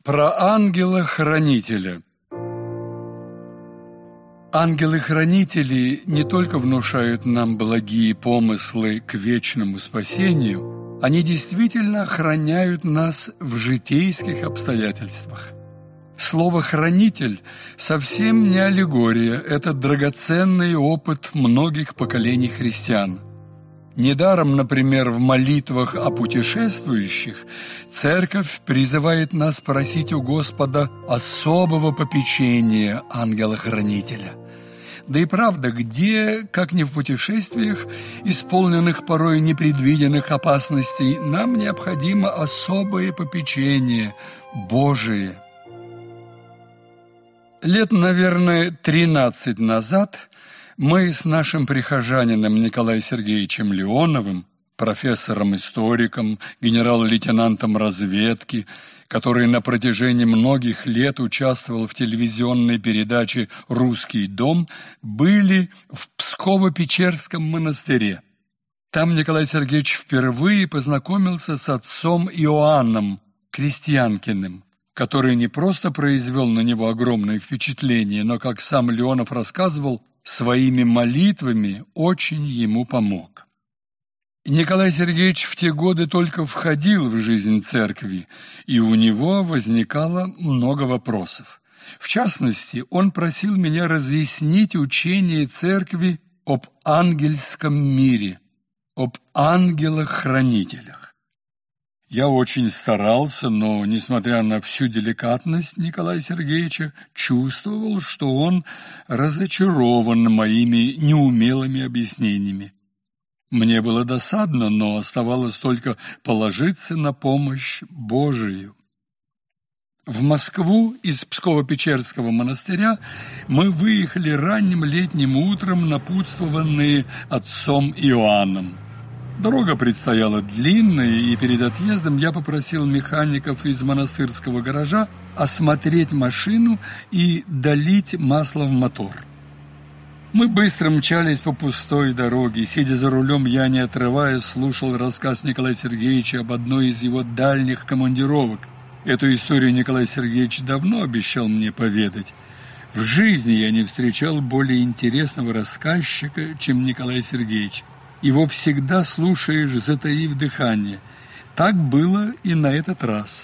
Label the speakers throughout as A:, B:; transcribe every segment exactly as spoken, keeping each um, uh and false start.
A: Про ангела-хранителя. Ангелы-хранители не только внушают нам благие помыслы к вечному спасению, они действительно охраняют нас в житейских обстоятельствах. Слово «хранитель» совсем не аллегория, это драгоценный опыт многих поколений христиан. Недаром, например, в молитвах о путешествующих Церковь призывает нас просить у Господа особого попечения ангела-хранителя. Да и правда, где, как не в путешествиях, исполненных порой непредвиденных опасностей, нам необходимо особое попечение Божие. Лет, наверное, тринадцать назад мы с нашим прихожанином Николаем Сергеевичем Леоновым, профессором-историком, генерал-лейтенантом разведки, который на протяжении многих лет участвовал в телевизионной передаче «Русский дом», были в Псково-Печерском монастыре. Там Николай Сергеевич впервые познакомился с отцом Иоанном Крестьянкиным, который не просто произвел на него огромное впечатление, но, как сам Леонов рассказывал, своими молитвами очень ему помог. Николай Сергеевич в те годы только входил в жизнь церкви, и у него возникало много вопросов. В частности, он просил меня разъяснить учение церкви об ангельском мире, об ангелах-хранителях. Я очень старался, но, несмотря на всю деликатность Николая Сергеевича, чувствовал, что он разочарован моими неумелыми объяснениями. Мне было досадно, но оставалось только положиться на помощь Божию. В Москву из Псково-Печерского монастыря мы выехали ранним летним утром, напутствованные отцом Иоанном. Дорога предстояла длинная, и перед отъездом я попросил механиков из монастырского гаража осмотреть машину и долить масло в мотор. Мы быстро мчались по пустой дороге. Сидя за рулем, я, не отрываясь, слушал рассказ Николая Сергеевича об одной из его дальних командировок. Эту историю Николай Сергеевич давно обещал мне поведать. В жизни я не встречал более интересного рассказчика, чем Николай Сергеевич. Его всегда слушаешь, затаив дыхание. Так было и на этот раз.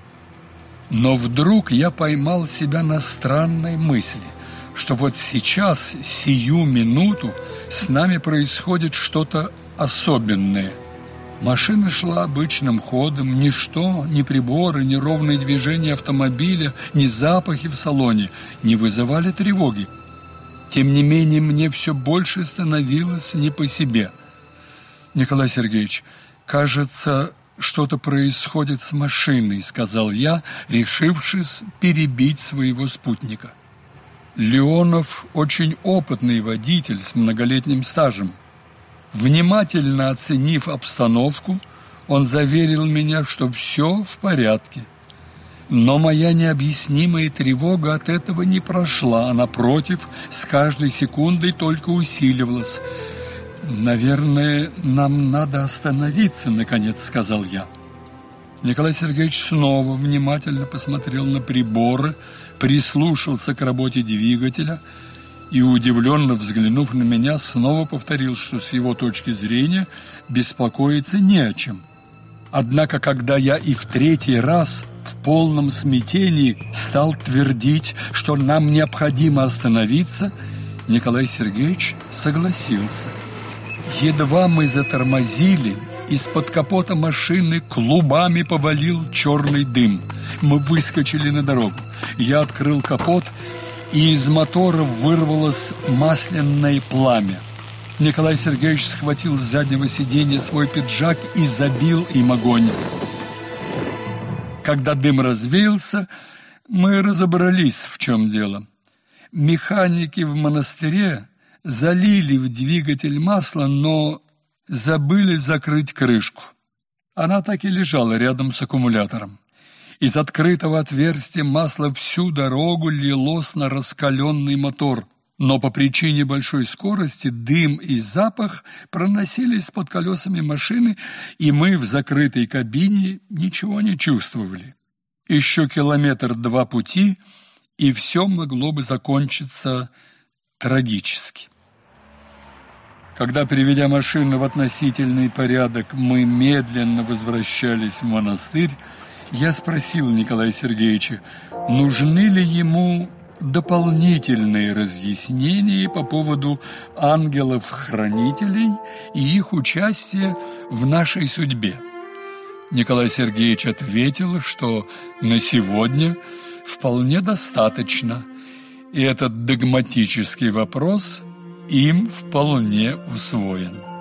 A: Но вдруг я поймал себя на странной мысли, что вот сейчас, сию минуту, с нами происходит что-то особенное. Машина шла обычным ходом, ничто, ни приборы, ни ровное движение автомобиля, ни запахи в салоне не вызывали тревоги. Тем не менее, мне все больше становилось не по себе. «Николай Сергеевич, кажется, что-то происходит с машиной», — сказал я, решившись перебить своего спутника. Леонов очень опытный водитель с многолетним стажем. Внимательно оценив обстановку, он заверил меня, что все в порядке. Но моя необъяснимая тревога от этого не прошла, а, напротив, с каждой секундой только усиливалась. «Наверное, нам надо остановиться», — наконец сказал я. Николай Сергеевич снова внимательно посмотрел на приборы, прислушался к работе двигателя и, удивленно взглянув на меня, снова повторил, что с его точки зрения беспокоиться не о чем. Однако, когда я и в третий раз в полном смятении стал твердить, что нам необходимо остановиться, Николай Сергеевич согласился. Едва мы затормозили, из-под капота машины клубами повалил черный дым. Мы выскочили на дорогу. Я открыл капот, и из мотора вырвалось масляное пламя. Николай Сергеевич схватил с заднего сиденья свой пиджак и забил им огонь. Когда дым развеялся, мы разобрались, в чем дело. Механики в монастыре залили в двигатель масло, но забыли закрыть крышку. Она так и лежала рядом с аккумулятором. Из открытого отверстия масло всю дорогу лилось на раскаленный мотор, но по причине большой скорости дым и запах проносились под колесами машины, и мы в закрытой кабине ничего не чувствовали. Еще километр-два пути, и все могло бы закончиться трагически. Когда, приведя машину в относительный порядок, мы медленно возвращались в монастырь, я спросил Николая Сергеевича, нужны ли ему дополнительные разъяснения по поводу ангелов-хранителей и их участия в нашей судьбе. Николай Сергеевич ответил, что на сегодня вполне достаточно, и этот догматический вопрос им вполне усвоен.